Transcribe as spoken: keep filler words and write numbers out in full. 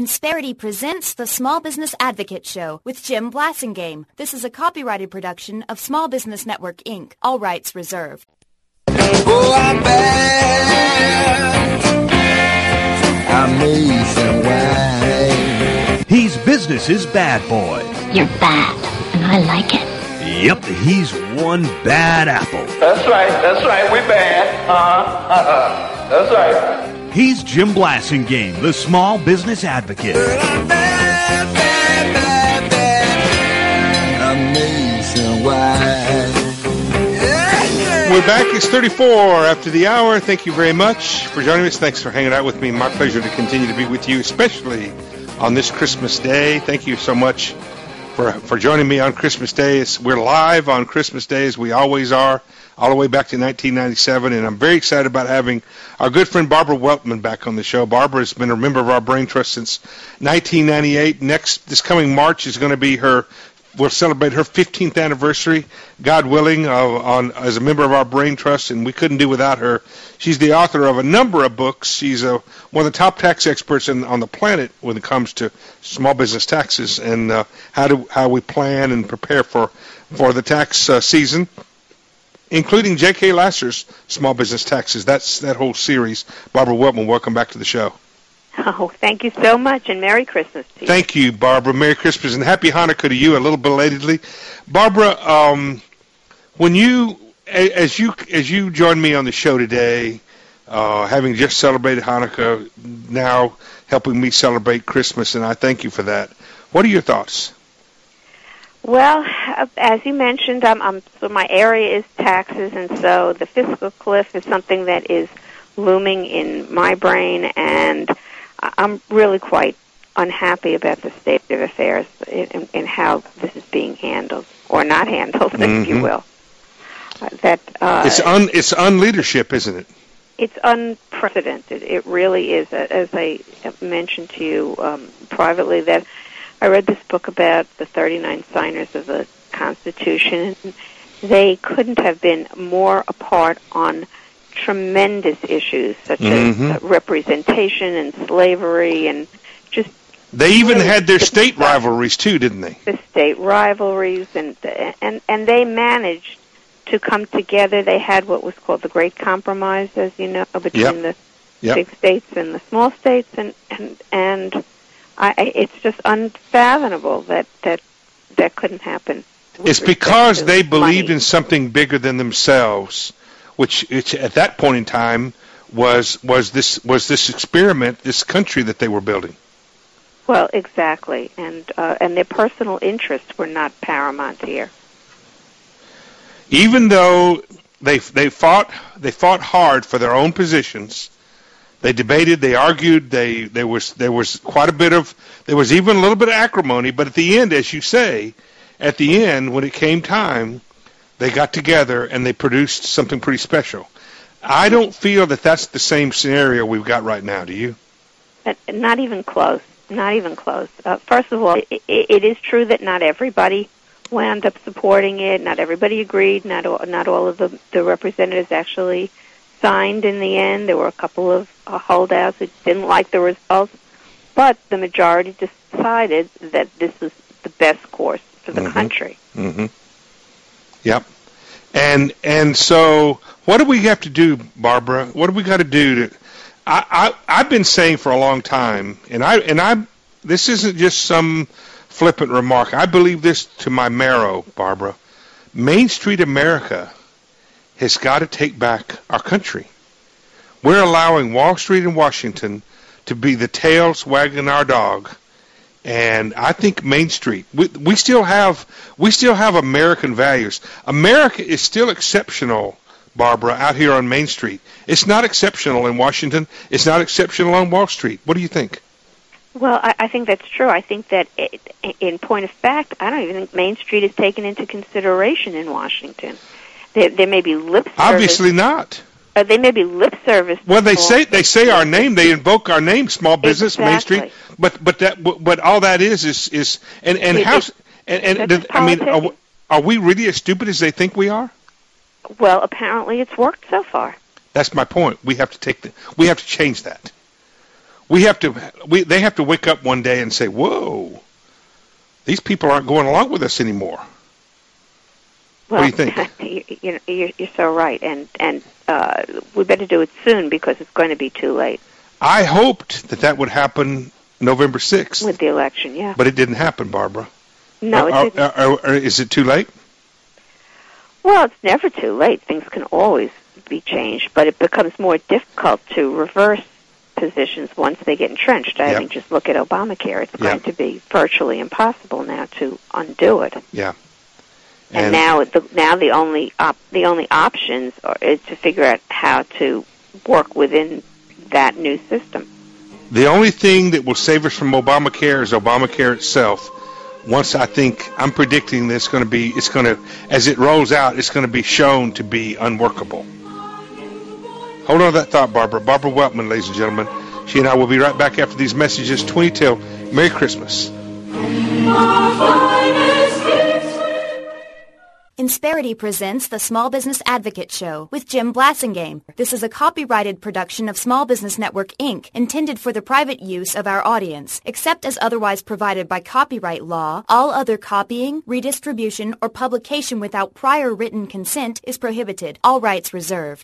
Insperity presents the Small Business Advocate Show with Jim Blasingame. This is a copyrighted production of Small Business Network, Incorporated. All rights reserved. Oh, I'm bad. Amazing why. He's business's bad boy. You're bad, and I like it. Yep, he's one bad apple. That's right, that's right, we bad. Uh-huh, that's right. He's Jim Blasingame, the Small Business Advocate. But I'm bad, bad, bad, bad. Amazing why. We're back. It's thirty-four after the hour. Thank you very much for joining us. Thanks for hanging out with me. My pleasure to continue to be with you, especially on this Christmas Day. Thank you so much for for joining me on Christmas Day. It's, we're live on Christmas Day, as we always are, all the way back to nineteen ninety-seven, and I'm very excited about having our good friend Barbara Weltman back on the show. Barbara has been a member of our Brain Trust since nineteen ninety-eight. Next, this coming March is going to be her, we'll celebrate her fifteenth anniversary, God willing, uh, on as a member of our Brain Trust, and we couldn't do without her. She's the author of a number of books. She's a, one of the top tax experts in, on the planet when it comes to small business taxes and uh, how to how we plan and prepare for, for the tax uh, season, including J K. Lasser's Small Business Taxes. That's that whole series. Barbara Weltman, welcome back to the show. Oh, thank you so much, and Merry Christmas to you. Thank you, Barbara. Merry Christmas, and Happy Hanukkah to you, a little belatedly. Barbara, um, when you, as you as you joined me on the show today, uh, having just celebrated Hanukkah, now helping me celebrate Christmas, and I thank you for that. What are your thoughts? Well, as you mentioned, I'm, I'm, so my area is taxes, and so the fiscal cliff is something that is looming in my brain, and I'm really quite unhappy about the state of affairs and, and how this is being handled, or not handled, mm-hmm. if you will. Uh, that uh, it's un it's unleadership, isn't it? It's unprecedented. It really is. As I mentioned to you um, privately, that I read this book about the thirty-nine signers of the Constitution, and they couldn't have been more apart on tremendous issues such mm-hmm. as uh, representation and slavery and just... They even really had their state stuff. rivalries, too, didn't they? The state rivalries, and, and, and they managed to come together. They had what was called the Great Compromise, as you know, between yep. the yep. big states and the small states, and, and, and I, it's just unfathomable that that, that couldn't happen. It's because they believed money. in something bigger than themselves, which, which at that point in time was was this was this experiment, this country that they were building. Well, exactly, and uh, and their personal interests were not paramount here. Even though they they fought they fought hard for their own positions, they debated, they argued, they there was there was quite a bit of there was even a little bit of acrimony. But at the end, as you say, at the end when it came time, they got together and they produced something pretty special. I don't feel that that's the same scenario we've got right now. Do you? Not even close. Not even close. Uh, first of all, it, it is true that not everybody wound up supporting it. Not everybody agreed. Not all, not all of the, the representatives actually signed in the end. There were a couple of uh, holdouts who didn't like the results. But the majority decided that this was the best course for the mm-hmm. country. Mm-hmm. Yep. And and so what do we have to do, Barbara? What do we got to do to I, I I've been saying for a long time, and I and I this isn't just some flippant remark. I believe this to my marrow, Barbara. Main Street America has got to take back our country. We're allowing Wall Street and Washington to be the tails wagging our dog. And I think Main Street, we, we still have we still have American values. America is still exceptional, Barbara, out here on Main Street. It's not exceptional in Washington. It's not exceptional on Wall Street. What do you think? Well, I, I think that's true. I think that it, in point of fact, I don't even think Main Street is taken into consideration in Washington. There, there may be lip service. Obviously not. Uh, they may be lip service. Well, they say they say our name. They invoke our name, small business, exactly. Main Street. But but that but all that is is is and and it, how it, and, and did, I mean, are, are we really as stupid as they think we are? Well, apparently it's worked so far. That's my point. We have to take the we have to change that. we have to. We they have to wake up one day and say, "Whoa, these people aren't going along with us anymore." Well, what do you think? you, you, you're, you're so right, and and uh, we better do it soon because it's going to be too late. I hoped that that would happen November sixth with the election. Yeah, but it didn't happen, Barbara. No, are, it didn't. Are, are, are, is it too late? Well, it's never too late. Things can always be changed, but it becomes more difficult to reverse positions once they get entrenched. I Yep. mean, just look at Obamacare. It's Yep. going to be virtually impossible now to undo it. Yeah. And, and now, the, now the only op, the only options are is to figure out how to work within that new system. The only thing that will save us from Obamacare is Obamacare itself. Once I think I'm predicting that it's going to be, it's going to, as it rolls out, it's going to be shown to be unworkable. Hold on to that thought, Barbara. Barbara Weltman, ladies and gentlemen. She and I will be right back after these messages. twenty till. Merry Christmas. Insperity presents the Small Business Advocate Show with Jim Blasingame. This is a copyrighted production of Small Business Network, Incorporated, intended for the private use of our audience. Except as otherwise provided by copyright law, all other copying, redistribution, or publication without prior written consent is prohibited. All rights reserved.